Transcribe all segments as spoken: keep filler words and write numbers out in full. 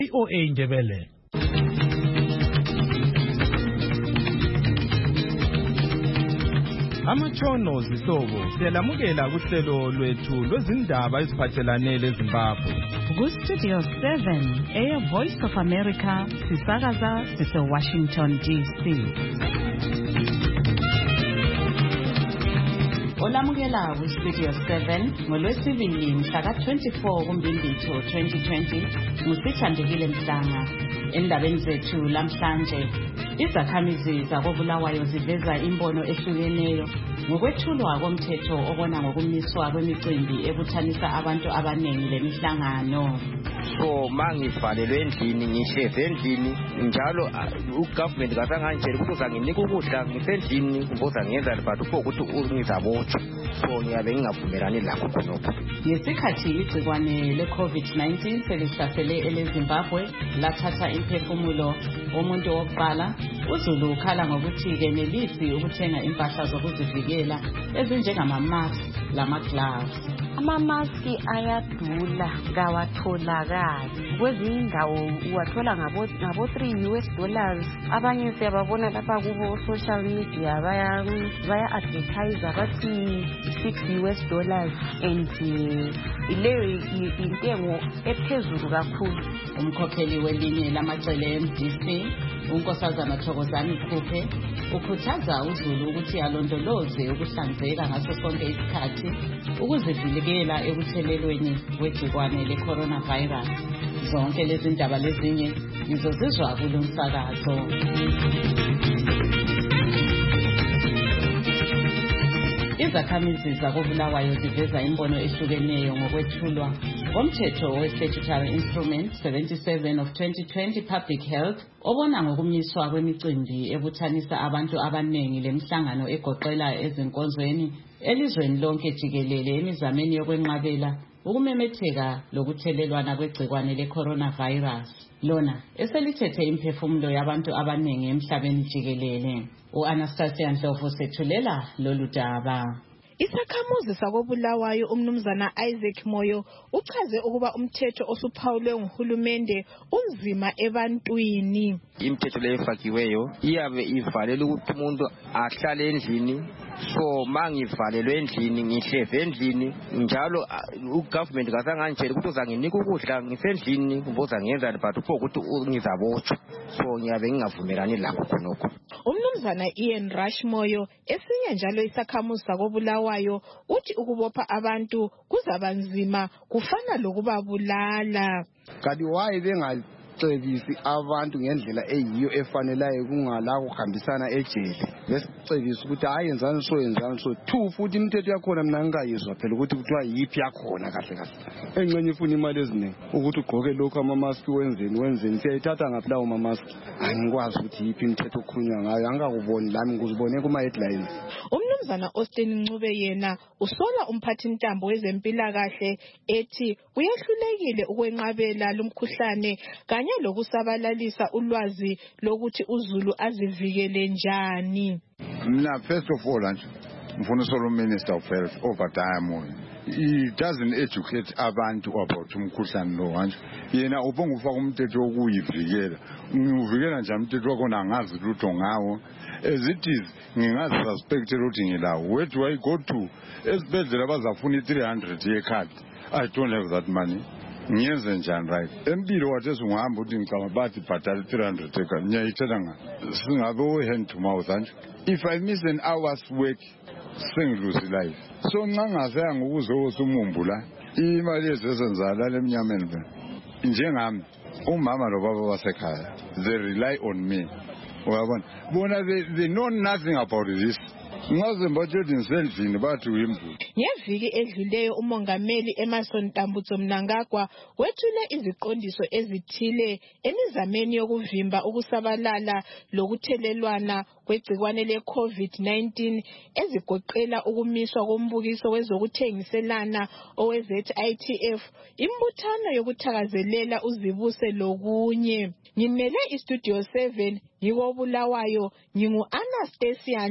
V O A Ndebele. Amachono zihlobo siyalamukela kuhlelo lwethu lwezindaba eziphathelane leZimbabwe. Ku Studio seven, Air Voice of America, sisakaza sise Washington D C. Olamukela ku Studio seven ngolwesibili mhla twenty-four kuMbimbithi twenty twenty musithandekile mhlanga. Endabeni zethu lamhlanje izakhamizi zakoBulawayo ziveza imbono ehlukeneyo ngokwethulwa komthetho obona ngokumiswa kwemicimbi ebuthanisa abantu abanengi lemihlangano. So mangivalelwe endlini ngihleze endlini njalo ugovernment kasangangitshela ukuthi uzanginika ukudla ngisendlini kumboza ngenza but upho ukuthi ngizabotshwa. So ngiyabe ngingavumelani lakho khonokho. Ngesikhathi igcikwane le-COVID nineteen selihlasele eleZimbabwe lathatha imphefumulo womuntu wokuqala, uZulu ukhala ngokuthi kenelisi ukuthenga impahla zokuzivikela ezinjengama-mask lama-gloves. Amamaski ayadula kawatholakali. Kwezinye indawo uwathola ngabo ngabo three U S dollars. Abanye siyababona lapha kubo social media baya baya advertise bathi six U S dollars and ile intengo ephezulu kakhulu. Umkhokheli welinye lamacele M D C uNkosazana Thokozani Khuphe ukhuthaza uZulu ukuthi alondoloze ukuhlanzeka ngaso sonke isikhathi ukuzivikela ekuthelelweni kwegcikwane le-coronavirus. Zonke lezi ndaba lezinye ngizozizwa kulo msakazo. Izakhamizi zakoBulawayo ziveza imbono ehlukeneyo ngokwethulwa komthetho we-Statutory Instrument seventy-seven of twenty twenty Public Health obona ngokumiswa kwemicimbi ebuthanisa abantu abanengi lemihlangano egoqela ezinkonzweni elizweni lonke jikelele emizameni yokwenqabela ukumemetheka lokuthelelwana kwegcikwane le-coronavirus. Lona eselithethe imphefumulo yabantu abanengi emhlabeni jikelele. U-Anastasia Ndlovu sethulela lolu daba. Isakhamuzi sakoBulawayo umnumzana Isaac Moyo uchaze ukuba umthetho osuphawulwe nguhulumende unzima ebantwini. Imithetho lefakiweyo iyabe ivalela ukuthi umuntu ahlale endlini. So mangivalelwe endlini ngihleze endlini njalo ugovernment kasangangitshela ukuthi uzanginika ukudla ngisendlini kumboza ngenza but upho ukuthi ngizabotshwa. So ngiyabe ngingavumelani lakho khonokho. Umnumzana Ian Rushmoyo esinye njalo isakhamuzi sakoBulawayo uthi ukubopha abantu kuzabanzima kufana lokubabulala. Kanti why benga cebisi abantu ngendlela eyiyo efaneleyo kungala ukuhambisana ejele lesicebisa ukuthi ayenzani so yenzani so two futhi imithetho yakhona mina ngingayizwa phela ukuthi kuthiwa yipi yakhona kahle kahle encenye ifuna imali eziningi ukuthi ugqoke lokho ama-mask wenzeni wenzeni siyayithatha ngaphi lawo ma-mask angikwazi ukuthi yipi imithetho okukhulunywa ngayo angakuboni lami ngikuzibone kuma-headlines. Umnumzana Austin Ncube yena usola umphathintambo wezempilakahle ethi uyehlulekile ukwenqabela lumkhuhlane kanye lokusabalalisa ulwazi lokuthi uZulu azivikele njani. Mina first of all ngifuna usola uMinister of Health Obadiah Moyo. He doesn't educate abantu about umkhuhlane lo manje. Yena ubonga ufaka umthetho wokuyivikela. Ngiuvikela nje umthetho wakho angazi lutho ngawo. As it is ngingazi suspect ukuthi ngilawo. Where do I go to? Esibhedlela bazafuna three hundred ye card. I don't have that money. Ngiyenze njani right? Empilo wathi singahamba uthi ngicabanga bathi bhatala three hundred eka ngiyayitshela nga. Singabe hand to mouth nje. If I miss an hour's work sengilose life. So ncangaze ngokuzoza umumbu la. Imali ezesenzala lemnyameni be. Njengami umama lobaba basekhaya. They rely on me. Uyabona? Bona they, they know nothing about this. Ngeviki edluleyo umongameli Emerson Tambutso Mnangagwa wethule iziqondiso ezithile emizameni yokuvimba ukusabalala lokuthelelwana kwegcikwane le-COVID nineteen ezigoqela ukumiswa kombukiso wezokuthengiselana owe-Z I T F, imbuthano yokuthakazelela uzibuse lokunye. Ngimele iStudio seven ngikoBulawayo ngingu-Anastasia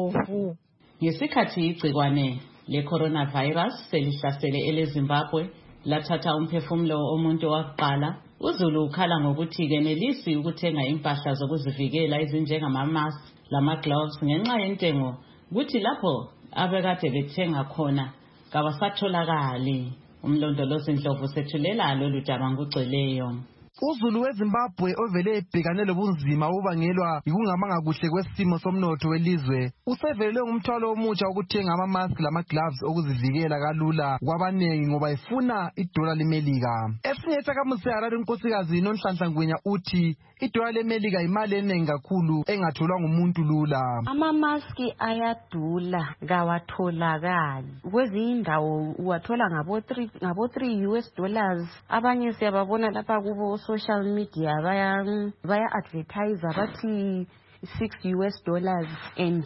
Ndlovu. Ngesikhathi igcikwane le-coronavirus selihlasele eleZimbabwe, lathatha umphefumulo omuntu wakuqala. uZulu ukhala ngokuthi kenelisi ukuthenga impahla zokuzivikela ezinjengama-mask lama-gloves ngenxa yentengo kuthi lapho abekade bethenga khona kabasatholakali. Umlondolozi Ndlovu sethulela lolu daba ngugcweleyo. uZulu weZimbabwe ovele ebhekane lobunzima obubangelwa yikungamanga kuhle kwesimo somnotho welizwe usevelelwe ngumthwalo omutsha ukuthenga ama-mask lama-gloves okuzivikela kalula kwabanengi ngoba efuna idola lemelika. Esinye isakhamuzi seHarare unkosikazi Nonhlanhla Ngwenya uthi idola lemelika imali eningi kakhulu engatholwa ngumuntu lula. Ama-maski ayadula kawatholakali. Kwezinye indawo uwathola ngabo three U S dollars. Abanye siyababona lapha kubo social media baya baya advertise bathi six U S dollars and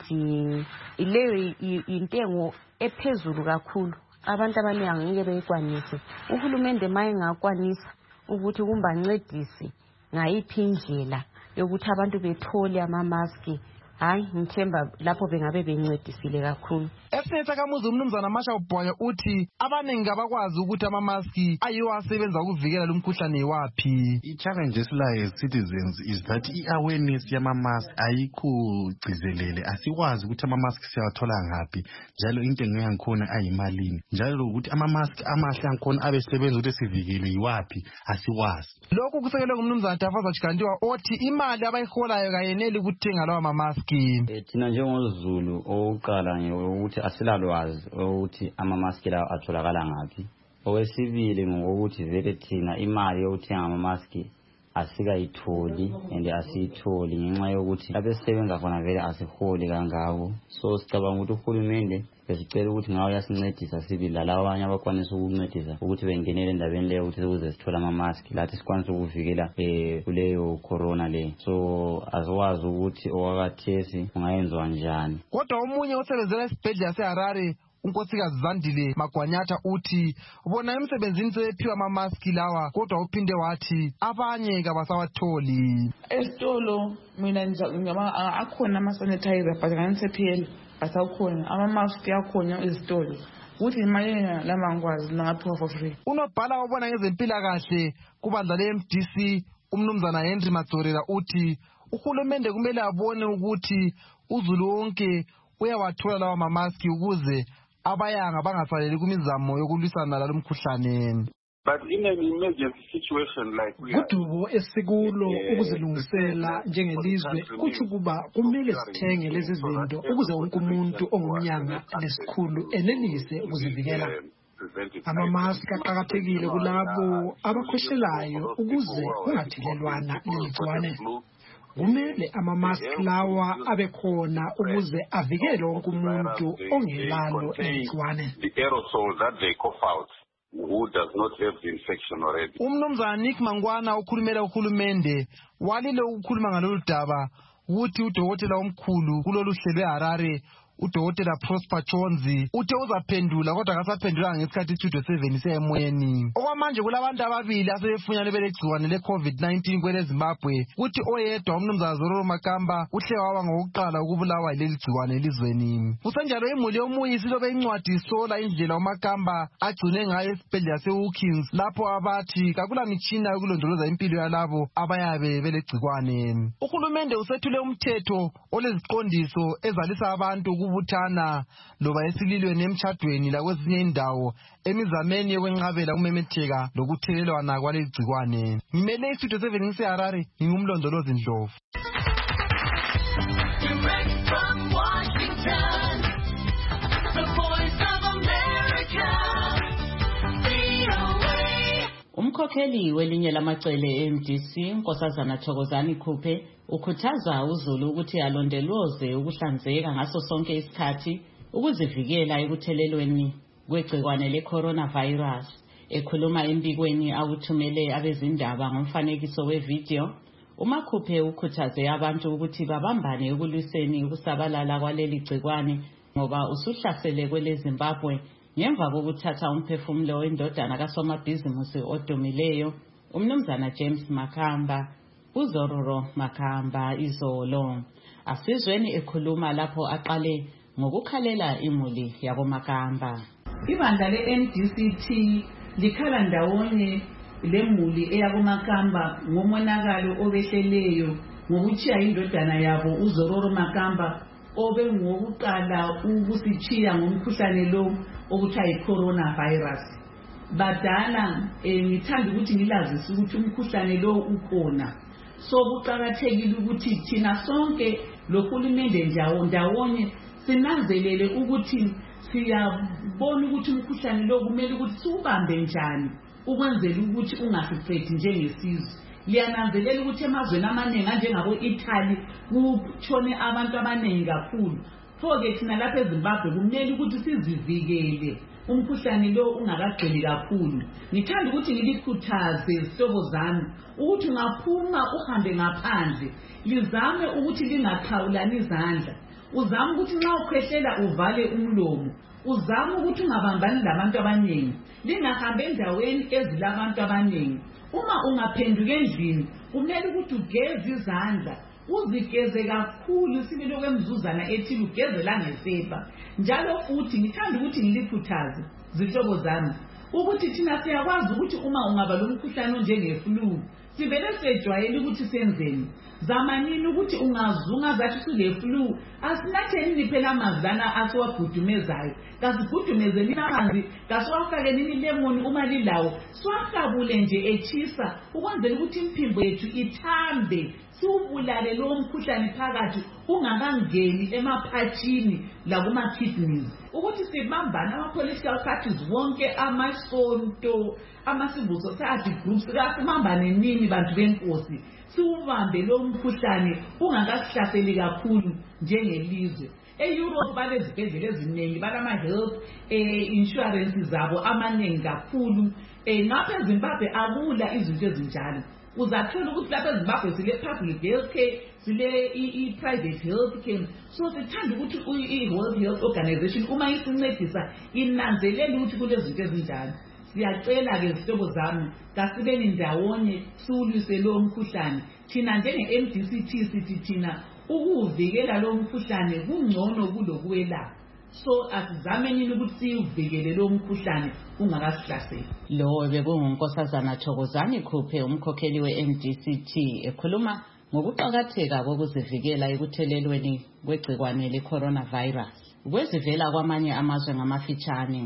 ile intengo ephezulu kakhulu. Abantu abaningi angeke beyikwanise. Uhulumende maye ngakwanisa ukuthi kumbancedisi ngayiphi indlela yokuthi abantu bethole ama-maski. Hayi ngithemba lapho bengabe bencedisile kakhulu. Esinye isakhamuzi umnumzana Masha Ubhoya uthi abaningi abakwazi ukuthi ama-maski ayiwo asebenza ukuvikela lo mkhuhlane iwaphi. I-challenge esilayo as citizens is that i-awareness yama-mask ayikho gcizelele. Asikwazi ukuthi ama-mask siyawathola ngaphi njalo intengo yankhona ayimalini njalo ukuthi ama-mask amahle ankhona abesebenza ukuthi sivikele yiwaphi asikwazi. Lokhu kusekelwe ngumnumzana Tafaza Chikandiwa othi imali abayiholayo kayeneli ukuthenga lawa ama-mask. Thina njengozulu oqala nje ukuthi asilalwazi ukuthi ama-mask lawo atholakala ngaphi. Owesibili ngokuthi vele thina imali yokuthenga ama-mask asikayitholi and asiyitholi ngenxa yokuthi abesebenza khona vele asiholi kangako. So sicabanga ukuthi uhulumende besicela ukuthi ngawo yasincedisa sibili lalawa abanye abakwanisa ukuncedisa ukuthi bengenele endabeni leyo ukuthi ukuze sithole ama-mask lathi sikwanisa ukuvikela kuleyo corona le. So aziwazi ukuthi okwakathesi ungayenziwa njani. Kodwa omunye osebenzela esibhedlela seHarare unkosikazi Zandile Magwanyatha uthi bona emsebenzini sebephiwa ama-maski lawa kodwa uphinde wathi abanye kabasawatholi. Esitolo mina ngiyama akhona ama-sanitizer but kangisephela asakhona ama-maski akhona ezitolo ukuthi imali lama ngikwazi ngaphiwa for free. Unobhala obona ngezempilakahle kubandla le-M D C umnumzana Henry Madzorela uthi uhulumende kumele abone ukuthi uZulu wonke uyawathola lawa ma-maski ukuze abayanga bangasaleli kumizamo yokulwisana nalo mkhuhlane. But in an emergency situation like we are, kudubo esikulo ukuzilungisela njengelizwe kuthi kuba kumele sithenge lezi zinto ukuze wonke umuntu ongumnyanga lesikhulu enelise ukuzivikela. Ama-mask aqakathekile kulabo abakhwehlelayo ukuze kungathelelwana leligciwane. Kumele ama-mask lawa abe khona ukuze avikele wonke umuntu ongelalo leligciwane. Who does not have the infection already. Umnumzana Nick Mangwana ukhulumela uhulumende walile ukukhuluma ngalolu daba ukuthi udokotela omkhulu kulolu hlelo eHarare udokotela Prosper Chonzi uthe uzaphendula kodwa akasaphendulanga ngesikhathi i-Studio seven isemoyeni. Okwamanje kulabantu ababili asebefunyane belegciwane le-COVID nineteen kwele Zimbabwe kuthi oyedwa umnumzana Zororo Makamba uhle waba ngokuqala ukubulawa yileli gciwane elizweni. Kusenjalo imuli yomuyi silobe incwadi isola indlela uMakamba agcine ngayo esibhedlela se-Hawkins lapho abathi kakula mitshina yokulondoloza impilo yalabo abayabe belegciwane. Uhulumende usethule umthetho oleziqondiso ezalisa abantu ukubuthana loba esililweni emtshadweni lakwezinye indawo emizameni yokwenqabela kumemetheka lokuthelelwana kwaleli gciwane. Ngimele iStudio seven ngiseHarare ngingumlondolozi Ndlovu. Umkhokheli welinye lamacele e-M D C Nkosazana Thokozani Khuphe ukhuthaza uZulu ukuthi alondoloze ukuhlanzeka ngaso sonke isikhathi ukuzivikela ekuthelelweni kwegcikwane le-coronavirus. Ekhuluma embikweni awuthumele abezindaba ngomfanekiso wevideo, uMakhuphe ukhuthaze abantu ukuthi babambane ekulwiseni ukusabalala kwaleli gcikwane ngoba usuhlasele kwele Zimbabwe ngemva kokuthatha umphefumulo wendodana kasomabhizimusi odumileyo umnumzana James Makamba uZororo Makamba izolo. Asizweni ekhuluma lapho aqale ngokukhalela imuli yabo Makamba. Ibandla le-N D C T likhala ndawonye lemuli eyakumakamba ngomonakalo obehleleyo ngokuchiya indodana yabo uZororo Makamba obe ngokuqala ukusitshiya ngomkhuhlane lo okuthiwa yi-corona virus. Badala ngithanda ukuthi ngilazise ukuthi umkhuhlane lo ukhona. So kuqakathekile ukuthi thina sonke lohulumende njawo ndawonye sinanzelele ukuthi siyabona ukuthi umkhuhlane lo kumele ukuthi siubambe njani ukwenzela ukuthi ungasiqedi njengesizwe. Liyananzelela ukuthi emazweni amaningi anjengabo Italy kutshone abantu abaningi kakhulu. Pho-ke thina lapha eZimbabwe kumele ukuthi sizivikele umkhuhlane lo ungakagcini kakhulu. Ngithanda ukuthi ngilikhuthaze izihlobo zami ukuthi ungaphuma uhambe ngaphandle lizame ukuthi lingakhawulani izandla. Uzame ukuthi nxa ukhwehlela uvale umlomo. Uzame ukuthi ungabambani labantu abaningi. Lingahambe endaweni ezilabantu abaningi. Uma ungaphenduka endlini kumele ukuthi ugeze izandla. Uzigeze kakhulu sibilo kwemzuzana ethile ugeze la ngesepa. Njalo futhi ngithanda ukuthi ngilikhuthaze zihlobo zami ukuthi thina siyakwazi ukuthi uma ungaba lomkhuhlane njenge-flu sivele sejwayele ukuthi senzeni. Zamanini ukuthi ungazunga zathi sule-flu asinatheni phela amazana asiwagudumezayo. Kasigudumezeni amanzi kasiwafakeni ilemoni uma lilawo siwahlabule nje etshisa ukwenzela ukuthi imphimbo yethu ithambe siwubulale lo mkhuhlane phakathi ungakangeni emaphatshini lakuma-kidneys. Ukuthi sibambane ama-political parties wonke amasonto ama-civil society groups kasibambane nini bantu benkosi siwubambe lo mkhuhlane ungakasihlaseli kakhulu njengelizwe. E-Europe balezibhedlela eziningi balama-health insurance zabo amaningi kakhulu. Ngapha eZimbabwe akula izinto ezinjalo. Uzathola ukuthi lapha eZimbabwe sile public health care sile i-private health care. So sithanda ukuthi i-World Health Organization uma isincedisa inanzelele ukuthi kulezinto ezinjalo. Siyacela-ke zihlobo zami kasibeni ndawonye siwulwise lo mkhuhlane. Thina njenge-M D C T sithi thina ukuvikela lo mkhuhlane kungcono kulokwelapha. So asizamenini ukuthi siuvikele lo mkhuhlane ungakasihlaseli. Lo bekungunkosazana Thokozani Khuphe umkhokheli we-M D C T ekhuluma ngokuqakatheka kokuzivikela ekuthelelweni kwegcikwane le-coronavirus. Kwezivela kwamanye amazwe ngamafitshane.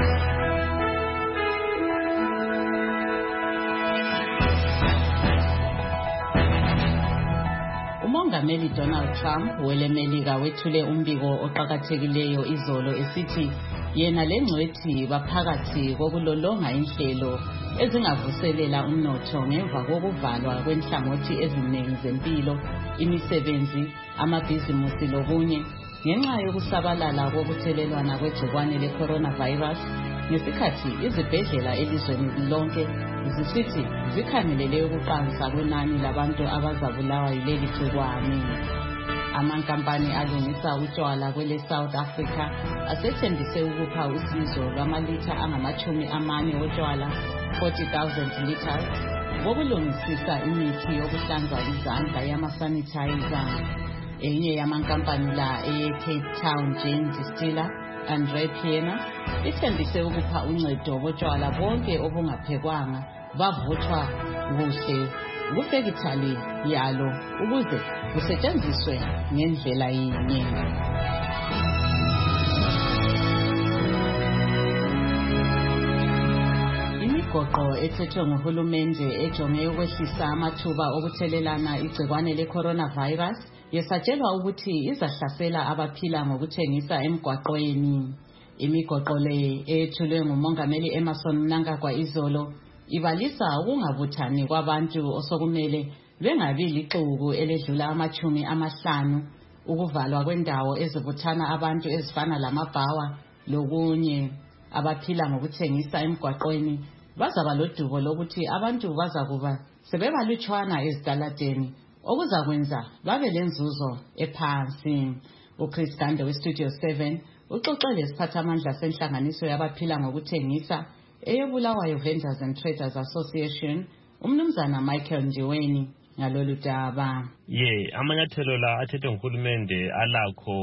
uMongameli Donald Trump welemelika wethule umbiko oqakathekileyo izolo esithi yena lengcwethi baphakathi kokulolonga inhlelo ezingavuselela umnotho ngemva kokuvalwa kwenhlangothi eziningi zempilo, imisebenzi, amabhizimusi lokunye ngenxa yokusabalala kokuthelelwana kwegcikwane le-coronavirus ngesikhathi izibhedlela elizweni lonke zisithi zikhangelele ukuqansa kwenani labantu abazabulawa yileli gcikwane. Amankampani alungisa utshwala kwele South Africa asethembise ukupha usizo lwamalitha angamachumi amane otshwala forty thousand liters wokulungisisa imithi yokuhlanza izandla yama-sanitizer. Enye yamankampani la eye-Cape Town Jane Distiller Andre Piena ithembise ukupha uncedo botshwala bonke obungaphekwanga bavuthwa kuhle kufekithali yalo ukuze kusetshenziswe ngendlela yinye. Imigoqo ethethwe nguhulumende ejonge ukwehlisa amathuba okuthelelana igcikwane le-coronavirus yesatshelwa ukuthi izahlasela abaphila ngokuthengisa emgwaqweni. Imigoqo le ethulwe nguMongameli Emmerson Mnangagwa izolo ibalisa ukungabuthani kwabantu osokumele bengabi lixuku eledlula amachumi amahlanu, ukuvalwa kwendawo ezibuthana abantu ezifana lamabhawa lokunye. Abaphila ngokuthengisa emgwaqweni bazaba lodubo lokuthi abantu bazakuba sebebalutshwana ezitaladeni okuzakwenza babe lenzuzo ephansi. uChris Gande weStudio seven uxoxe lesiphathamandla senhlanganiso yabaphila ngokuthengisa eyeBulawayo Vendors and Traders Association umnumzana Michael Ndiweni ngalolu daba. Ye amanyathelo la athethwe nguhulumende alakho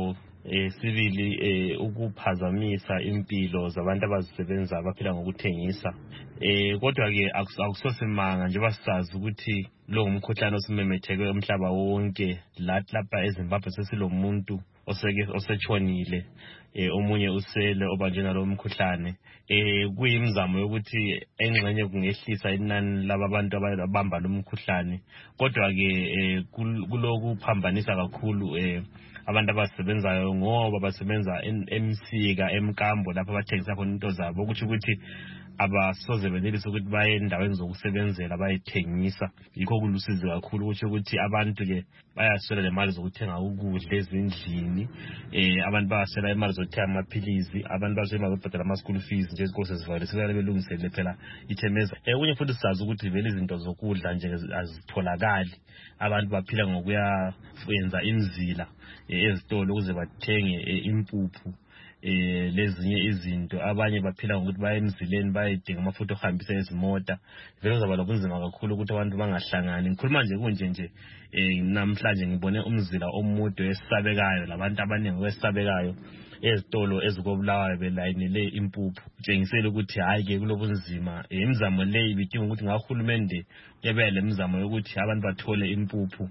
eh sibili eh ukuphazamisa impilo zabantu abazisebenza abaphila ngokuthengisa. Eh kodwa ke akusosemanga nje basazi ukuthi lo ngumkhuhlane osimemetheke umhlaba wonke. Lathi lapha eZimbabwe sesilomuntu oseke osetshonile, eh omunye usele obanjena lo mkhuhlane. Eh kuyimizamo yokuthi engxenye kungehlisa inani labantu ababamba lo mkhuhlane. Kodwa ke kuloku phambanisa kakhulu eh abantu abasebenzayo ngoba basebenza emsika emkambo lapha abathengisa khona into zabo, ukuthi ukuthi abasoze benelise ukuthi baye endaweni zokusebenzela bayethengisa. Yikho kulusizi kakhulu ukuthi ukuthi abantu ke bayaswela lemali zokuthenga ukudla ezindlini, eh abantu bayaswela imali zokuthenga amaphilizi, abantu baswela ukubhadala ama school fees nje izikole zivale sebele belungisele phela ithemeza. Eh kunye futhi sizazi ukuthi vele izinto zokudla nje azitholakali, abantu baphila ngokuya yenza imizila ezitolo ukuze bathenge impuphu eh lezinye izinto. Abanye baphila ngokuthi baye emzileni bayedinga amafutha ohambisa izimota. Vele uzaba lobunzima kakhulu ukuthi abantu bangahlangani. Ngikhuluma nje kunje nje eh namhlanje ngibone umzila omude esabekayo labantu abaningi wesabekayo ezitolo ezikobulawayo belayinele impuphu. Kutshengisela ukuthi hayi ke kulobunzima. Imizamo le ibidinga ukuthi ngahulumende yebe le mizamo yokuthi abantu bathole impuphu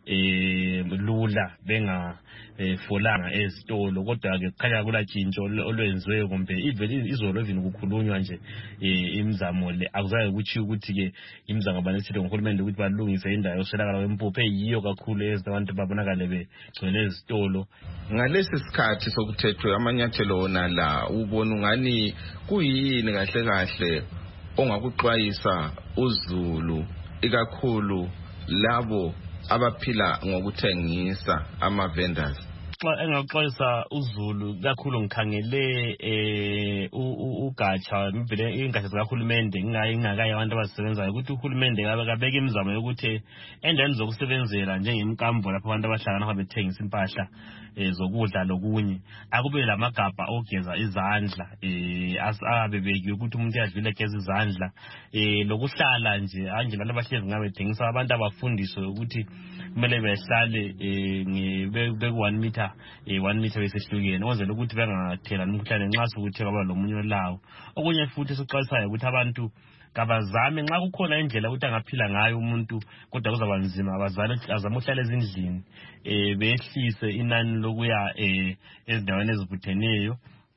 eh lula benga folanga ezitolo. Kodwa ke kukhanya kulatshintsho olwenziwe kumbe ivele izolo evini kukhulunywa nje imizamo le akuzaye ukuthi ukuthi ke imizamo abanesile ngohulumende ukuthi balungise indawo yoswelakala kwempuphu eyiyo kakhulu ezabantu babonakale begcwele ezitolo. Ngalesi sikhathi sokuthethwe amanyathelo wona la ubona ungani kuyini kahle kahle ongakuxwayisa uZulu ikakhulu labo abaphila ngokuthengisa ama vendors? Xa engaxwayisa uZulu kakhulu ngikhangele eh ugatsha impela ingatsha zikahulumende ngingayi ngakayi abantu abasebenzayo ukuthi uhulumende kabeka imizamo yokuthi endaweni zokusebenzela njengemkambo lapho abantu abahlangana khona bethengisa impahla zokudla lokunye akube lamagabha ogeza izandla eh asabebekiwe ukuthi umuntu uyadlula egeza izandla eh lokuhlala nje anje abantu abahlezi ngabe bethengisa abantu abafundiswe ukuthi kumele behlale eh be one meter eh one meter besehlukene kwenzela ukuthi bengathela umkhuhlane nxa sokuthi kwaba lomunye olawo. Okunye futhi siqwayisayo ukuthi abantu kabazame nxa kukhona indlela ukuthi angaphila ngayo umuntu kodwa kuzaba nzima abazali azama uhlala ezindlini eh behlise inani lokuya eh ezindaweni ezibutheneyo.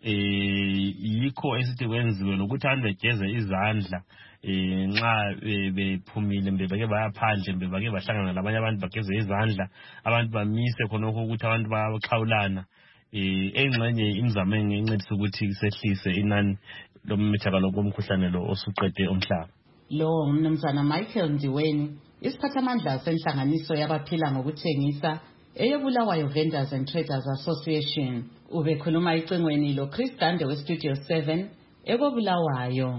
Eh yikho esithi kwenziwe nokuthi abantu begeze izandla eh nxa bephumile mbe bake bayaphandle mbe bake bahlangana labanye abantu bageze izandla, abantu bamise khonokho ukuthi abantu bayaxhawulana. Eh engxenye imizamo engencedisa ukuthi sehlise inani lomithakalo komkhuhlane lo osuqede umhlaba. Lo mnumzana Michael Ndiweni, isiphathamandla senhlanganiso yabaphila ngokuthengisa eyobulawayo Vendors and Traders Association. Ubekhuluma icingweni lo Chris Dande we Studio seven ekobulawayo.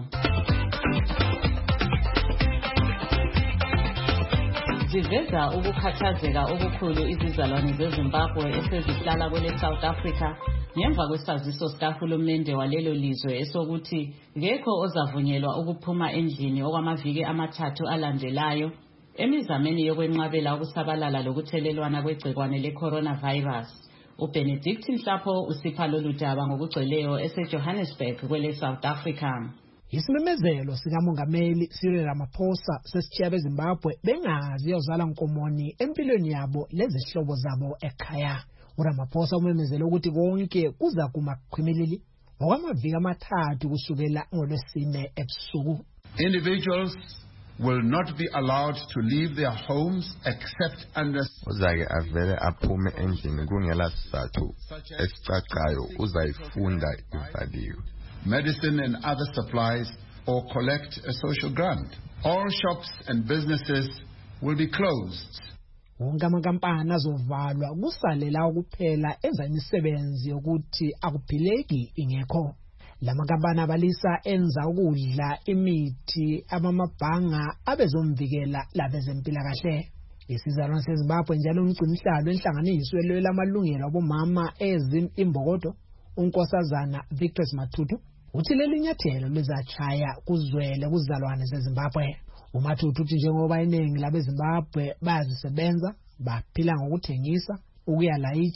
Ziveza ukukhathazeka okukhulu izizalwane zeZimbabwe esezihlala kwele South Africa ngemva kwesaziso sikahulumende walelo lizwe esokuthi ngekho ozavunyelwa ukuphuma endlini okwamaviki amathathu alandelayo emizameni yokwenqabela ukusabalala lokuthelelwana kwegcikwane le-coronavirus. uBenedict Nhlapho usipha lolu daba ngokugcweleyo eseJohannesburg kwele South Africa. Isimemezelo sikamongameli Cyril Ramaphosa sesitshiya beZimbabwe bengazi yozala nkomoni empilweni yabo lezihlobo zabo ekhaya. uRamaphosa umemezele ukuthi konke kuza kumaqhimilili okwamaviki amathathu kusukela ngolwesine ebusuku. Individuals will not be allowed to leave their homes except under uzake avele aphume endlini kungela sizathu esicacayo uzayifunda ivaliwe. Medicine and other supplies or collect a social grant. All shops and businesses will be closed. Wonke amakampani azovalwa kusalela ukuphela enza imisebenzi yokuthi akuphileki ingekho. Lamakampani abalisa enza ukudla, imithi, abamabhanga abezomvikela labezempilakahle. Isizalwane seZimbabwe njalo umgcinihlalo enhlanganiswe lelamalungelo abomama ezimbokodo unkosazana Victor Mathutu uthi leli nyathelo lizachaya kuzwele kuzalwane zeZimbabwe. uMathutu uthi njengoba iningi labeZimbabwe bayazisebenza baphila ngokuthengisa, ukuyalayitsha,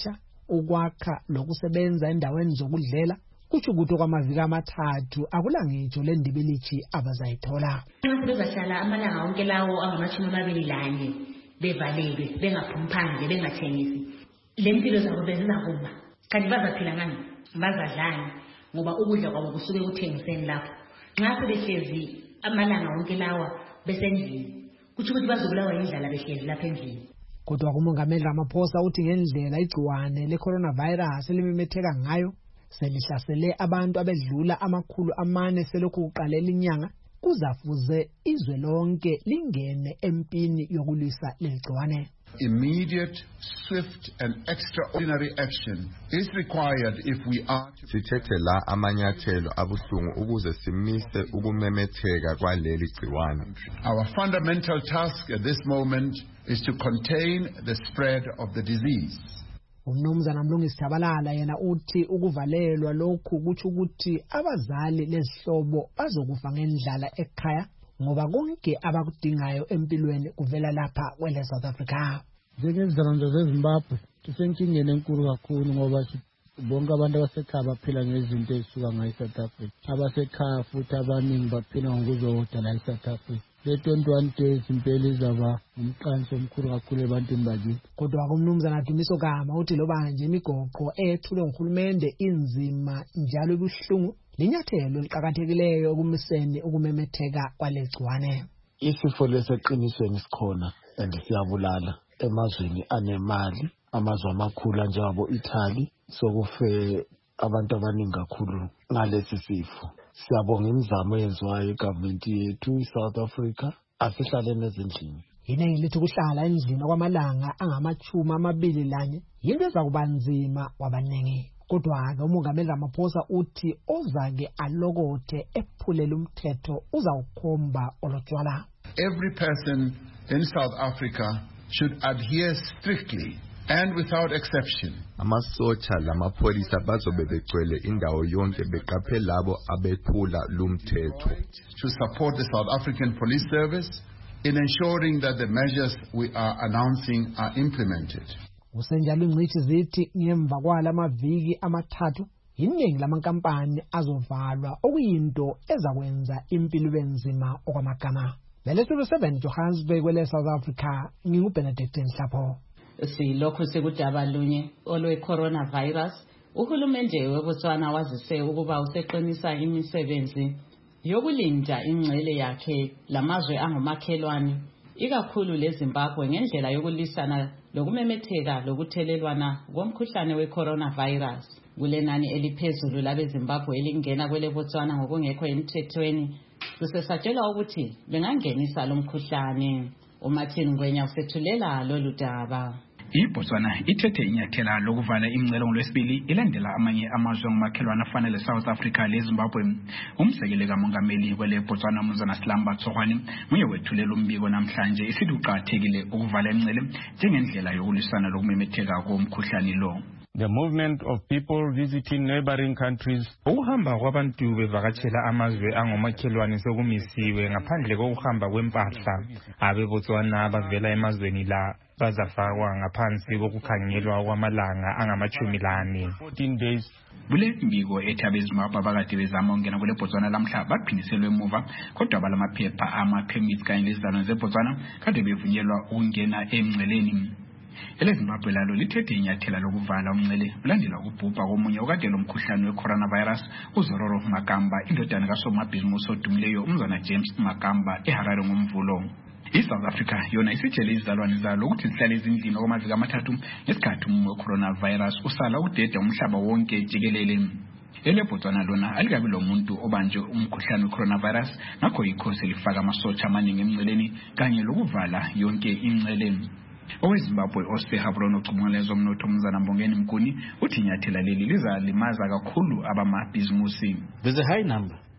ukwakha lokusebenza endaweni zokudlela kutsho ukuthi kwamaviki amathathu akulangitsho le ndibilithi abazayithola. Bazahlala amalanga onke lawo angamashumi amabili lanye bevalelwe bengaphumi phandle bengathengisi. Le mpilo zabo bezizakuma kanti bazaphila ngani bazadlani ngoba ukudla kwabo kusuke kuthengiseni lapho. Nxa sebehlezi amalanga onke lawa besendlini kutsho ukuthi bazobulawa indlala behlezi lapha endlini. Kodwa uMongameli Ramaphosa uthi ngendlela igciwane le-coronavirus elimemetheka ngayo selihlasele abantu abedlula amakhulu amane selokhu kuqalela inyanga kuzafuze izwe lonke lingene empini yokulwisa leligciwane. Immediate, swift and extraordinary action is required if we are to sithethe la amanyathelo abuhlungu ukuze simise ukumemetheka kwaleli gciwane. Our fundamental task at this moment is to contain the spread of the disease. Umnumzana Mlungisi Tshabalala yena uthi ukuvalelwa lokhu kuthi ukuthi abazali lezihlobo bazokufa ngendlala ekhaya ngoba konke abakudingayo empilweni kuvela lapha kwele South Africa. Njengezizalwane zeZimbabwe sisenkingeni enkulu kakhulu ngoba bonke abantu abasekhaya baphila ngezinto ezisuka ngayo South Africa. Abasekhaya futhi abaningi baphila ngokuzoda la eSouth Africa. Le twenty-one days impela izaba umqanso omkhulu kakhulu ebantwini bakithi. Kodwa kumnumzana Dumiso Gama uthi loba nje imigoqo ethulwe nguhulumende inzima njalo ibuhlungu linyathelo eliqhakathekileyo ukumiseni ukumemetheka kwalegciwane. Isifo leseqinisweni sikhona and siyabulala emazweni anemali amazwe amakhulu njengabo Italy sokufe abantu abaningi kakhulu ngalesi sifo. Siyabonga imizamo yenziwayo igovernment yethu iSouth Africa asihlaleni ezindlini. Iningi lithi kuhlala endlini kwamalanga angamachuma amabili lanye yinto ezakuba nzima wabaningi. Kodwa-ke uMongameli Ramaphosa uthi ozake alokothe ephulela umthetho uzawukhomba olotshwala. Every person in South Africa should adhere strictly and without exception. Amasotsha lamapholisa bazobe begcwele indawo yonke beqaphe labo abephula lumthetho. To support the South African Police Service in ensuring that the measures we are announcing are implemented. Usenjalo ingcithi zithi ngemva kwalamaviki amathathu iningi lamankampani azovalwa okuyinto ezakwenza impilo benzima okwamagama. Belethu seven Johannesburg kwele South Africa nginguBenedict Nhlapho. Silokho sekudaba lunye olwe coronavirus uhulumende weBotswana wazise ukuba useqinisa imisebenzi yokulinda ingcele yakhe lamazwe angomakhelwane ikakhulu leZimbabwe ngendlela yokulisana lokumemetheka lokuthelelwana komkhuhlane weCoronavirus. Kulenani eliphezulu labeZimbabwe elingena kwele Botswana ngokungekho emthethweni kusesatshelwa ukuthi bengangenisa lo mkhuhlane. uMartin Ngwenya usethulela lolu daba. iBotswana ithethe inyathela lokuvala imicelo ngolwesibili ilandela amanye amazwe ngomakhelwane afana leSouth Africa leZimbabwe. Umsekeli kamongameli kwele Botswana uMnumzana Silamba Tsohwane nguye wethulela umbiko namhlanje isithi uqhakathekile ukuvala imicelo njengendlela yokulisana lokumemetheka komkhuhlane lo. The movement of people visiting neighboring countries. Ukuhamba kwabantu bevakatshela amazwe angomakhelwane sokumisiwe ngaphandle kokuhamba kwempahla. AbeBotswana bavela emazweni la bazafakwa ngaphansi kokukhangelwa kwamalanga angamachumi lane. fourteen days. Kule mbiko ethi abeZimbabwe abakade bezama ukungena kule Botswana lamhla baphindiselwe emuva kodwa balamaphepha ama-permits kanye lezizalwane zeBotswana kade bevunyelwa ukungena emngceleni. EleZimbabwe lalo lithethe inyathela lokuvala umngcele ulandela ukubhubha komunye okade lo mkhuhlane weCoronavirus uZororo Makamba indodana kasomabhizinisi odumileyo uMnumzana James Makamba eHarare ngomvulo. iSouth Africa yona isitshele izizalwane zalo ukuthi zihlale ezindlini okwamaviki amathathu ngesikhathi umumo weCoronavirus usala udeda umhlaba wonke jikelele. EleBotswana lona alikabi lo muntu obanje umkhuhlane weCoronavirus ngakho yikho selifaka amasotsha amaningi emngceleni kanye lokuvala yonke imingcele. OweZimbabwe osehabron ocubungula zomnotho uMnumzana Mbongeni Mkuni uthi inyathela leli lizalimaza kakhulu abamabhizinisi. There's a high number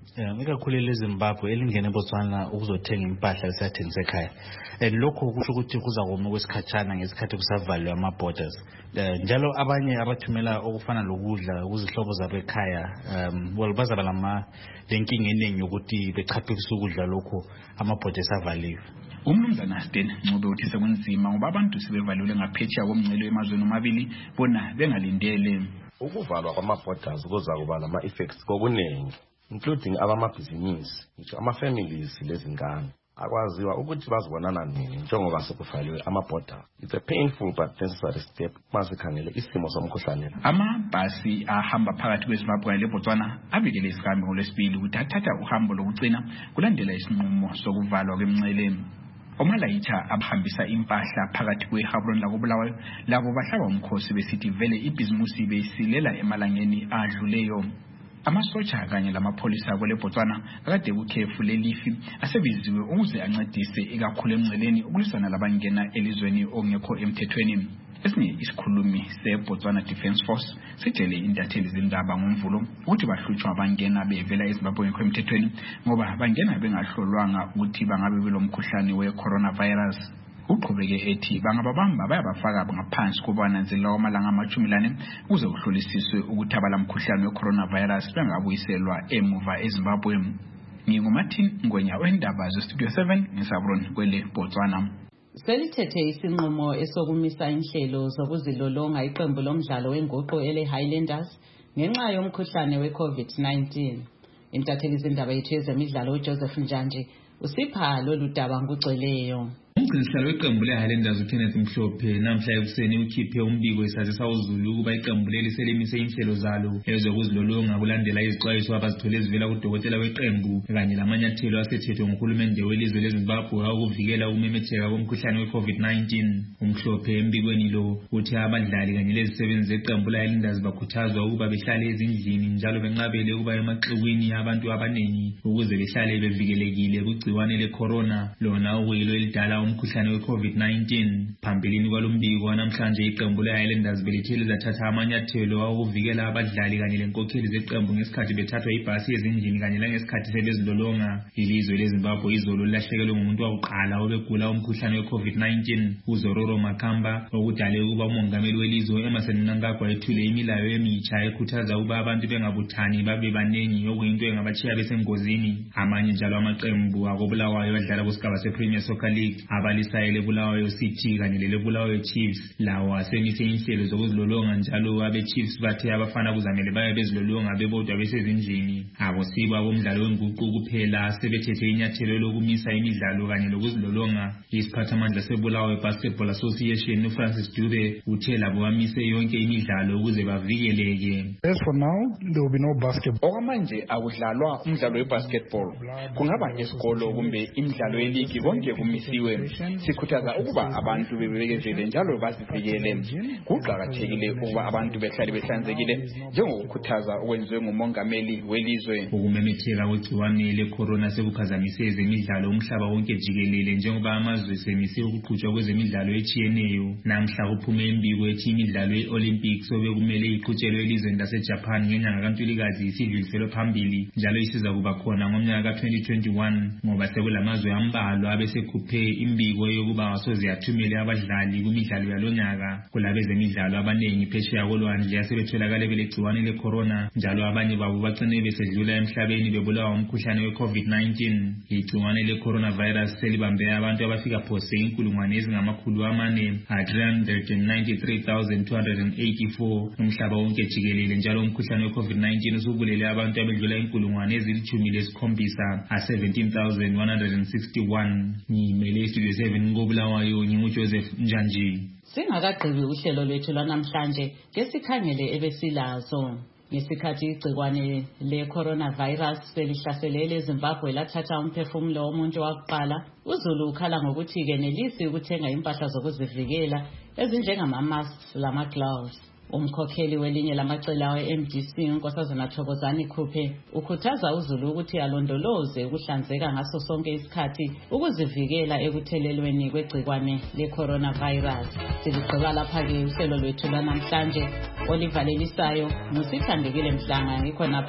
Yeah, ikakhulu eZimbabwe elingene eBotswana ukuzothenga impahla lesathenga ekhaya. And lokho kusho ukuthi kuza koma kwesikhatshana ngesikhathi kusavalwe ama borders. Njalo abanye abathumela okufana lokudla kuzihlobo zabo ekhaya um well bazaba lama lenkinga eningi ukuthi bechaphekisa ukudla lokho ama borders avaliwe. Umnumzana Sten Ncube uthi sekunzima ngoba abantu sebevalule ngaphetsheya komngcele emazweni omabili bona bengalindele. Ukuvalwa kwama borders kuza kuba lama effects kokuningi, including abamabhizinisi, ngisho ama-families lezingane akwaziwa ukuthi bazibonana nini njengoba sekuvaliwe ama-border. It's a painful but necessary step masikhangele isimo somkhuhlane. Amabhasi ahamba phakathi kweZimbabwe leBotswana abikele isigambi ngolwesibili ukuthi athatha uhambo lokugcina kulandela isinqumo sokuvalwa kwemngcele. Omalayitha abahambisa impahla phakathi kweHabron lakoBulawayo labo bahlaba umkhosi besithi vele ibhizimusi besilela emalangeni adluleyo. Amasotsha kanye lamapholisa kweleBotswana akade kukhefu lelifi asebiziwe ukuze ancedise ikakhulu emngceleni ukulwisana labangena elizweni ongekho emthethweni. Esinye isikhulumi seBotswana Defence Force sitshele intatheli zindaba ngomvulo ukuthi bahlutshwa abangena bevela eZimbabwe ngekho emthethweni ngoba bangena bengahlolwanga ukuthi bangabe belomkhuhlane we-coronavirus. Uqhubeke ethi bangababamba bayabafaka ngaphansi kubananzela wamalanga amashumi lane ukuze uhlolisiswe ukuthi abalamkhuhlane we-coronavirus bengabuyiselwa emuva eZimbabwe. NginguMartin Ngwenya wendaba zeStudio seven ngeSabron kwele Botswana. Selithethe isinqumo esokumisa inhlelo zokuzilolonga iqembu lomdlalo wenguqu ele Highlanders ngenxa yomkhuhlane we-COVID nineteen. Intatheli zindaba yethu yezemidlalo uJoseph Njanje usipha lolu daba ngugcweleyo. Umgcinisihlalo weqembu leHighlanders uKenneth Mhlophe namhla ekuseni ukhiphe umbiko esazisa uZulu ukuba iqembu leli selimise inhlelo zalo ezokuzilolonga kulandela izixwayiso abazithole ezivela kudokotela weqembu kanye lamanyathelo asethethwe nguhulumende welizwe leZimbabwe ukuvikela ukumemetheka komkhuhlane we-COVID nineteen. Umhlophe embikweni lo uthi abadlali kanye lezisebenzi zeqembu leHighlanders bakhuthazwa ukuba behlale ezindlini njalo benqabele ukuba emaxukwini abantu abaningi ukuze behlale bevikelekile kugciwane lecorona lona okuyilo elidala umkhuhlane we-COVID nineteen. Phambilini kwalombiko namhlanje iqembu leHighlanders belithe lizathatha amanyathelo okuvikela abadlali kanye lenkokheli zeqembu ngesikhathi bethathwa ibhasi ezindlini kanye langesikhathi sebezilolonga. Ilizwe leZimbabwe izolo lilahlekelwe ngumuntu wakuqala obegula umkhuhlane we-COVID nineteen uZororo Makamba okudale ukuba umongameli welizwe Emmerson Mnangagwa ethule imilayo emitsha ekhuthaza ukuba abantu bengabuthani babe banengi okuyinto engabachiya besengozini. Amanye njalo amaqembu akoBulawayo adlala kusigaba sePremier Soccer League abalisayele Bulawayo City kanye lele Bulawayo Chiefs lawo asemise inhlelo zokuzilolonga njalo abe Chiefs bathe abafana kuzamele baye bezilolonga bebodwa besezindlini. Abosiba bomdlalo wenguqu kuphela sebethethe inyathelo lokumisa imidlalo kanye lokuzilolonga. Isiphathamandla seBulawayo Basketball Association uFrancis Dube uthe labo bamise yonke imidlalo ukuze bavikeleke. As for now there will be no basketball. Okwamanje akudlalwa umdlalo webasketball. Kungaba esikolo kumbe imidlalo yeligi konke kumisiwe. Sikhuthaza ukuba abantu bebekezele njalo bazivikele. Kuqhakathekile ukuba abantu behlale behlanzekile njengokukhuthaza okwenziwe ngumongameli welizwe. Ukumemetheka kwegciwane lecorona sekuphazamise ezemidlalo umhlaba wonke jikelele njengoba amazwe semise ukuqhutshwa kwezemidlalo etshiyeneyo. Namhla kuphume imbiko ethi imidlalo ye-Olympics obekumele iqhutshelwe elizweni laseJapan ngenyanga kaNtulikazi isidluliselo phambili njalo isiza kuba khona ngomnyaka ka-twenty twenty-one ngoba sekulamazwe ambalwa abesekhuphe imbiko yokuba wasoze yathumele abadlali kumidlalo yalonyaka. Kulabezemidlalo abanengi phesheya kolwandle asebetholakale belegciwane lecorona njalo abanye babo bacine besedlula emhlabeni bebulawa umkhuhlane we-COVID nineteen. Igciwane le-coronavirus selibambe abantu abafika phose inkulungwane ezingamakhulu amane three hundred ninety-three thousand two hundred eighty-four umhlaba wonke jikelele njalo umkhuhlane we-COVID nineteen usubulele abantu abedlula inkulungwane ezilithumi lesikhombisa seventeen thousand one hundred sixty-one. Ngimele Studio seven ngoBulawayo nginguJoseph Njanji. Singakagqibi uhlelo lwethu lwanamhlanje ngesikhangele ebesilazo. Ngesikhathi igcikwane le-coronavirus selihlasele eZimbabwe lathatha umphefumulo womuntu wakuqala, uZulu ukhala ngokuthi kenelisi ukuthenga impahla zokuzivikela ezinjengama-masks lama-gloves. Umkhokheli welinye lamacala we-M D C uNkosazana Thokozani Khuphe ukhuthaza uZulu ukuthi alondoloze ukuhlanzeka ngaso sonke isikhathi ukuzivikela ekuthelelweni kwegcikwane le-coronavirus. Siligqiba lapha-ke uhlelo lwethu lwanamhlanje. Olivalelisayo ngusithandekile Mhlanga ngikho napha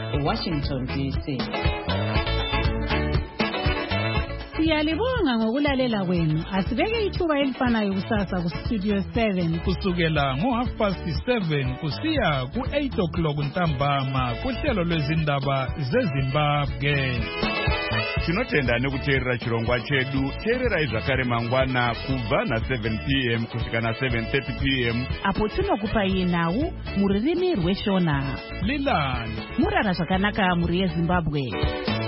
eWashington D C. Siyalibonga ngokulalela kwenu. Asibeke ithuba elifanayo kusasa ku Studio seven kusukela ngo half past seven kusiya ku eight o'clock ntambama kuhlelo lwezindaba zeZimbabwe. Tinotenda nekuteerera chirongwa chedu. Teererai zvakare mangwana kubva na seven p m kusvika na seven thirty p m apo tinokupai nhau mururimi rweshona. Lilani murara zvakanaka muri yeZimbabwe.